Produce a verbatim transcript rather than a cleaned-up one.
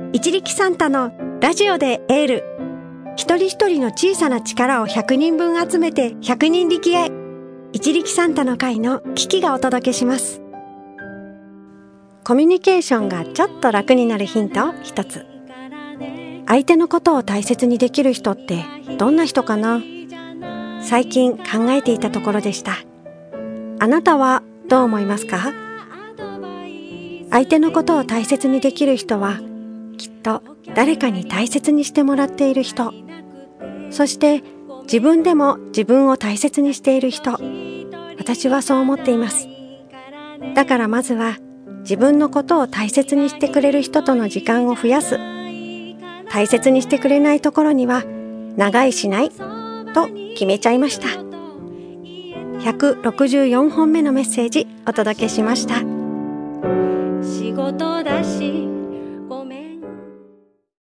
一力サンタのラジオでエール。一人一人の小さな力をひゃくにんぶん集めてひゃくにん力へ。一力サンタの会のキキがお届けします。コミュニケーションがちょっと楽になるヒントを一つ。相手のことを大切にできる人ってどんな人かな？最近考えていたところでした。あなたはどう思いますか？相手のことを大切にできる人はきっと誰かに大切にしてもらっている人、そして自分でも自分を大切にしている人。私はそう思っています。だからまずは自分のことを大切にしてくれる人との時間を増やす。大切にしてくれないところには長居しないと決めちゃいました。ひゃくろくじゅうよんほんめのメッセージお届けしました。 仕事だし